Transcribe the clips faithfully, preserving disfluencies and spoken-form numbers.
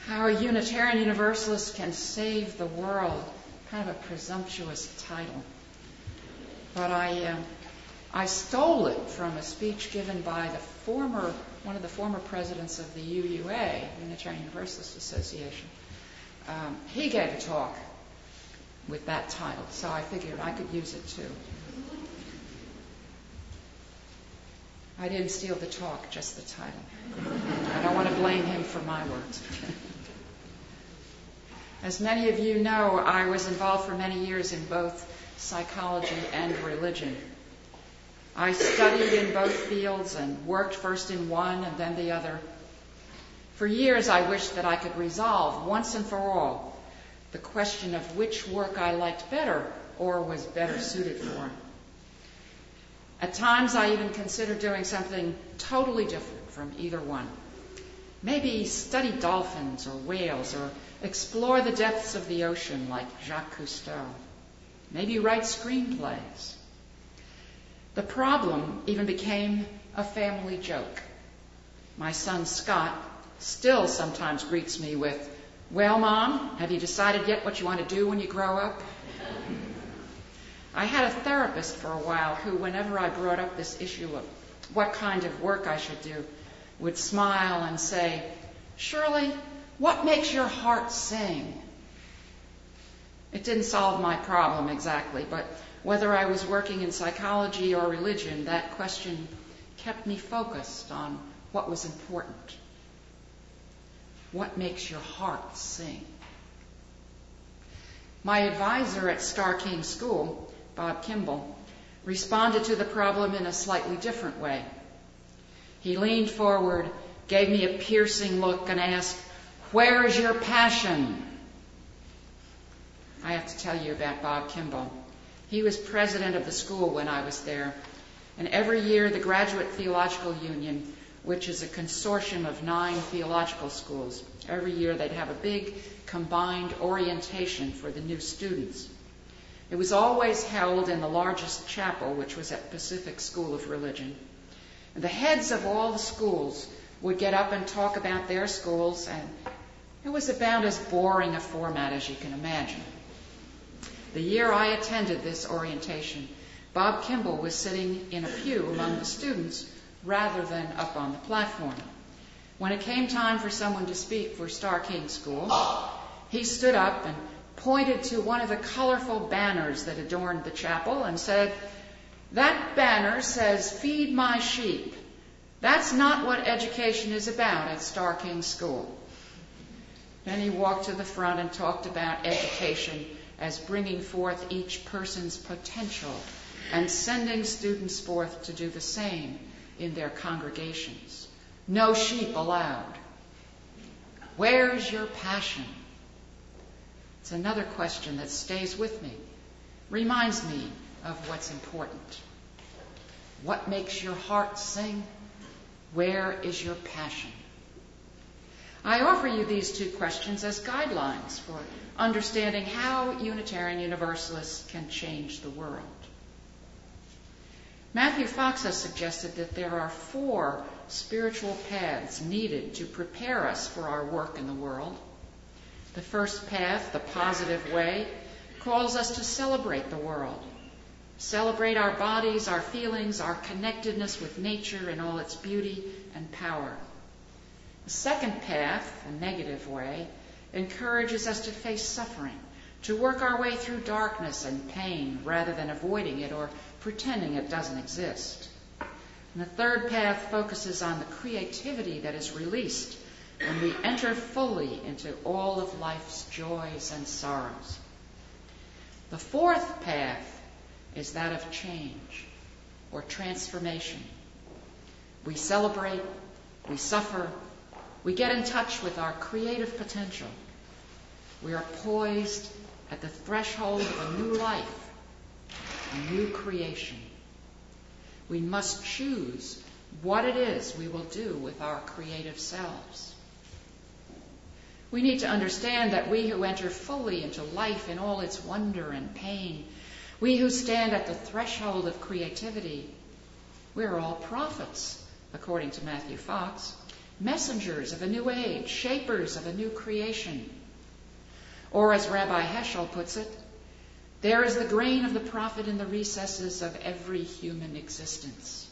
How a Unitarian Universalist Can Save the World. Kind of a presumptuous title. But I, uh, I stole it from a speech given by the former, one of the former presidents of the U U A, Unitarian Universalist Association. Um, he gave a talk with that title, so I figured I could use it too. I didn't steal the talk, just the title. I don't want to blame him for my words. As many of you know, I was involved for many years in both psychology and religion. I studied in both fields and worked first in one and then the other. For years, I wished that I could resolve once and for all the question of which work I liked better or was better suited for. At times, I even considered doing something totally different from either one. Maybe study dolphins or whales or explore the depths of the ocean like Jacques Cousteau. Maybe write screenplays. The problem even became a family joke. My son Scott still sometimes greets me with, "Well, Mom, have you decided yet what you want to do when you grow up?" I had a therapist for a while who, whenever I brought up this issue of what kind of work I should do, would smile and say, "Shirley, what makes your heart sing?" It didn't solve my problem exactly, but whether I was working in psychology or religion, that question kept me focused on what was important. What makes your heart sing? My advisor at Starr King School, Bob Kimball, responded to the problem in a slightly different way. He leaned forward, gave me a piercing look, and asked, "Where is your passion?" I have to tell you about Bob Kimball. He was president of the school when I was there, and every year the Graduate Theological Union, which is a consortium of nine theological schools, every year they'd have a big combined orientation for the new students. It was always held in the largest chapel, which was at Pacific School of Religion. And the heads of all the schools would get up and talk about their schools, and it was about as boring a format as you can imagine. The year I attended this orientation, Bob Kimball was sitting in a pew among the students rather than up on the platform. When it came time for someone to speak for Starr King School, he stood up and pointed to one of the colorful banners that adorned the chapel and said, "That banner says, 'Feed my sheep.' That's not what education is about at Starr King School." Then he walked to the front and talked about education as bringing forth each person's potential and sending students forth to do the same in their congregations. No sheep allowed. Where's your passion? It's another question that stays with me, reminds me of what's important. What makes your heart sing? Where is your passion? I offer you these two questions as guidelines for understanding how Unitarian Universalists can change the world. Matthew Fox has suggested that there are four spiritual paths needed to prepare us for our work in the world. The first path, the positive way, calls us to celebrate the world. Celebrate our bodies, our feelings, our connectedness with nature in all its beauty and power. The second path, the negative way, encourages us to face suffering, to work our way through darkness and pain rather than avoiding it or pretending it doesn't exist. And the third path focuses on the creativity that is released when we enter fully into all of life's joys and sorrows. The fourth path is that of change or transformation. We celebrate, we suffer, we get in touch with our creative potential. We are poised at the threshold of a new life, a new creation. We must choose what it is we will do with our creative selves. We need to understand that we who enter fully into life in all its wonder and pain, we who stand at the threshold of creativity, we're all prophets, according to Matthew Fox. messengers of a new age, shapers of a new creation. Or as Rabbi Heschel puts it, there is the grain of the prophet in the recesses of every human existence.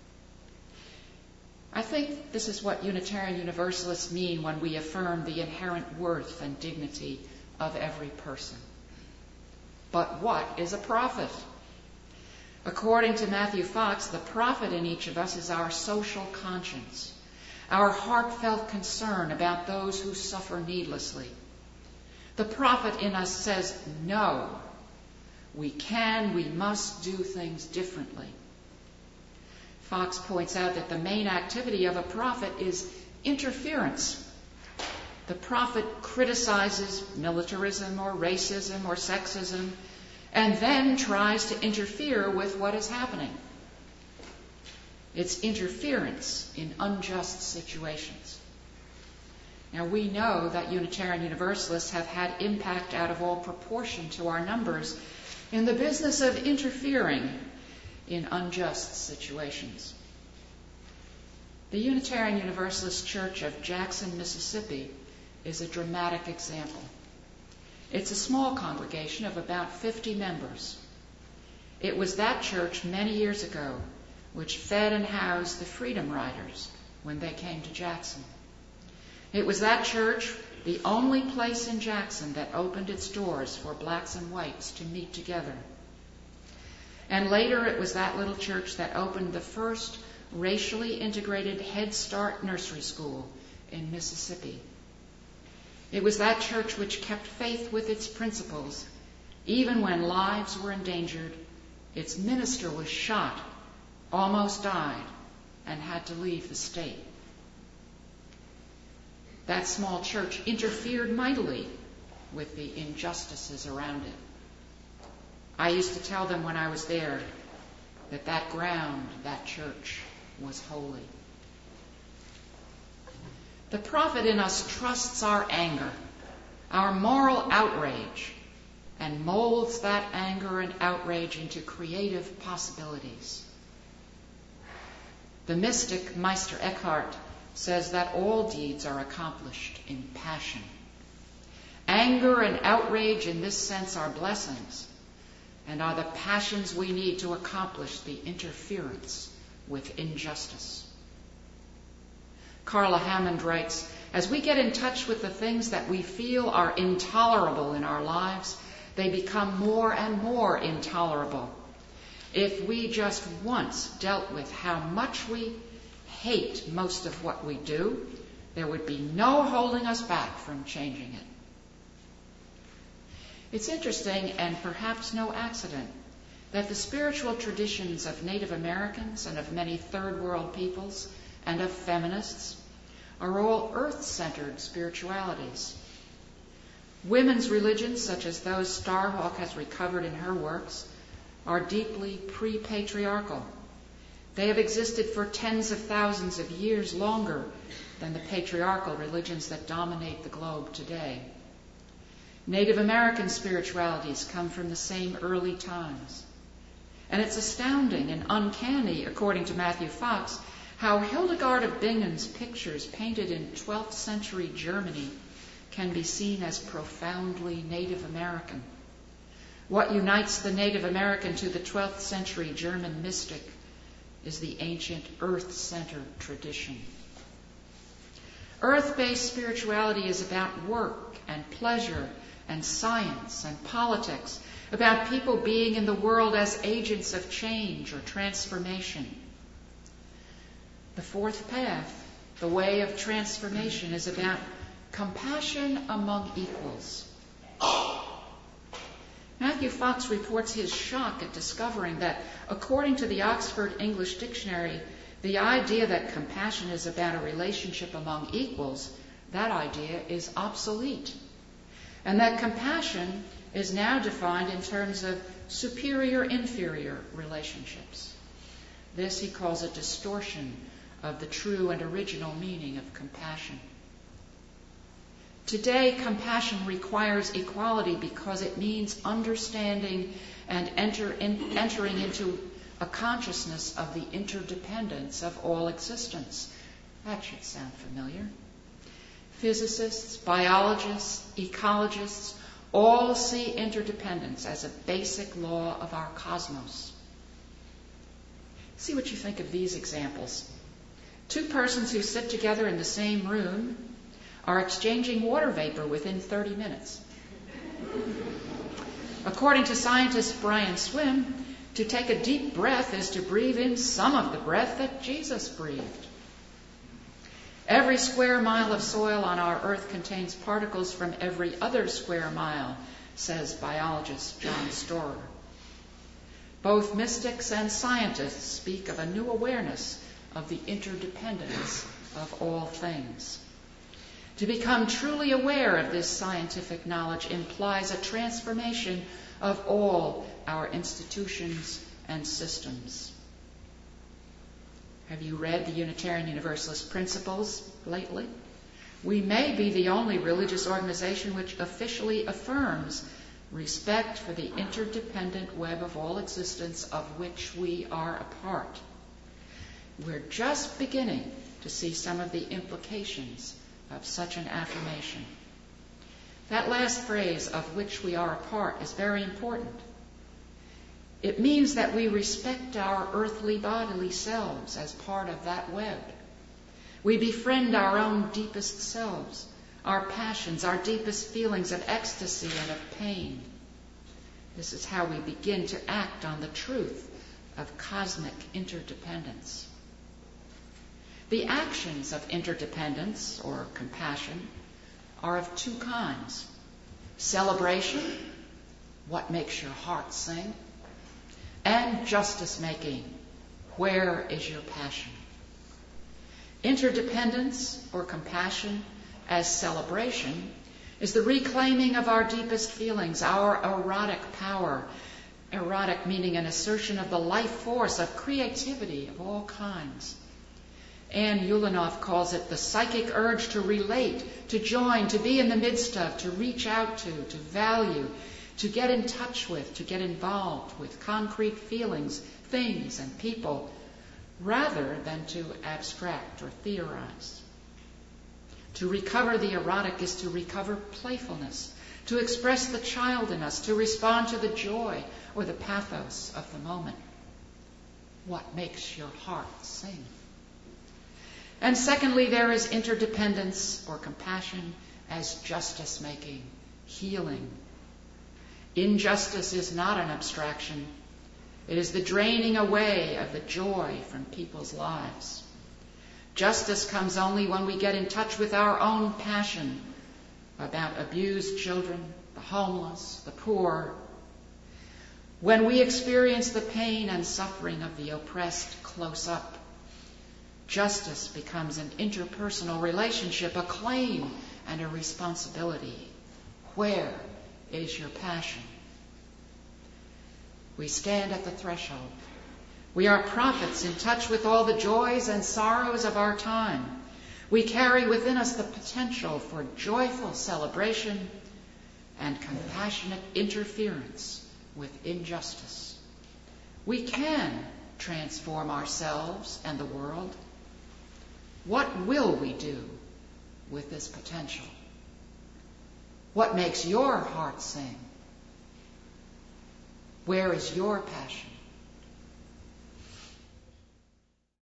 I think this is what Unitarian Universalists mean when we affirm the inherent worth and dignity of every person. But what is a prophet? According to Matthew Fox, the prophet in each of us is our social conscience, our heartfelt concern about those who suffer needlessly. The prophet in us says, no, we can, we must do things differently. Fox points out that the main activity of a prophet is interference. The prophet criticizes militarism or racism or sexism and then tries to interfere with what is happening. It's interference in unjust situations. Now, we know that Unitarian Universalists have had impact out of all proportion to our numbers in the business of interfering in unjust situations. The Unitarian Universalist Church of Jackson, Mississippi is a dramatic example. It's a small congregation of about fifty members. It was that church many years ago which fed and housed the Freedom Riders when they came to Jackson. It was that church, the only place in Jackson that opened its doors for blacks and whites to meet together. And later it was that little church that opened the first racially integrated Head Start nursery school in Mississippi. It was that church which kept faith with its principles, even when lives were endangered. Its minister was shot, almost died, and had to leave the state. That small church interfered mightily with the injustices around it. I used to tell them when I was there that that ground, that church, was holy. The prophet in us trusts our anger, our moral outrage, and molds that anger and outrage into creative possibilities. The mystic Meister Eckhart says that all deeds are accomplished in passion. Anger and outrage in this sense are blessings and are the passions we need to accomplish the interference with injustice. Carla Hammond writes, as we get in touch with the things that we feel are intolerable in our lives, they become more and more intolerable. If we just once dealt with how much we hate most of what we do, there would be no holding us back from changing it. It's interesting, and perhaps no accident, that the spiritual traditions of Native Americans and of many third world peoples and of feminists are all earth-centered spiritualities. Women's religions, such as those Starhawk has recovered in her works, are deeply pre-patriarchal. They have existed for tens of thousands of years longer than the patriarchal religions that dominate the globe today. Native American spiritualities come from the same early times. And it's astounding and uncanny, according to Matthew Fox, how Hildegard of Bingen's pictures painted in twelfth century Germany can be seen as profoundly Native American. What unites the Native American to the twelfth century German mystic is the ancient earth-centered tradition. Earth-based spirituality is about work and pleasure and science and politics, about people being in the world as agents of change or transformation. The fourth path, the way of transformation, is about compassion among equals. Matthew Fox reports his shock at discovering that, according to the Oxford English Dictionary, the idea that compassion is about a relationship among equals, that idea is obsolete. And that compassion is now defined in terms of superior-inferior relationships. This he calls a distortion of the true and original meaning of compassion. Today, compassion requires equality because it means understanding and enter in, entering into a consciousness of the interdependence of all existence, That should sound familiar. Physicists, biologists, ecologists all see interdependence as a basic law of our cosmos. See what you think of these examples. Two persons who sit together in the same room are exchanging water vapor within thirty minutes. According to scientist Brian Swimme, to take a deep breath is to breathe in some of the breath that Jesus breathed. Every square mile of soil on our earth contains particles from every other square mile, says biologist John Storer. Both mystics and scientists speak of a new awareness of the interdependence of all things. To become truly aware of this scientific knowledge implies a transformation of all our institutions and systems. Have you read the Unitarian Universalist Principles lately? We may be the only religious organization which officially affirms respect for the interdependent web of all existence of which we are a part. We're just beginning to see some of the implications of such an affirmation. That last phrase, of which we are a part, is very important. It means that we respect our earthly bodily selves as part of that web. We befriend our own deepest selves, our passions, our deepest feelings of ecstasy and of pain. This is how we begin to act on the truth of cosmic interdependence. The actions of interdependence, or compassion, are of two kinds. Celebration, what makes your heart sing, and justice-making, where is your passion? Interdependence, or compassion, as celebration, is the reclaiming of our deepest feelings, our erotic power. Erotic meaning an assertion of the life force of creativity of all kinds. Anne Ulanoff calls it the psychic urge to relate, to join, to be in the midst of, to reach out to, to value, to get in touch with, to get involved with concrete feelings, things, and people, rather than to abstract or theorize. To recover the erotic is to recover playfulness, to express the child in us, to respond to the joy or the pathos of the moment. What makes your heart sing? And secondly, there is interdependence or compassion as justice-making, healing. Injustice is not an abstraction. It is the draining away of the joy from people's lives. Justice comes only when we get in touch with our own passion about abused children, the homeless, the poor. When we experience the pain and suffering of the oppressed close up, justice becomes an interpersonal relationship, a claim and a responsibility. Where is your passion? We stand at the threshold. We are prophets in touch with all the joys and sorrows of our time. We carry within us the potential for joyful celebration and compassionate interference with injustice. We can transform ourselves and the world. What will we do with this potential? What makes your heart sing? Where is your passion?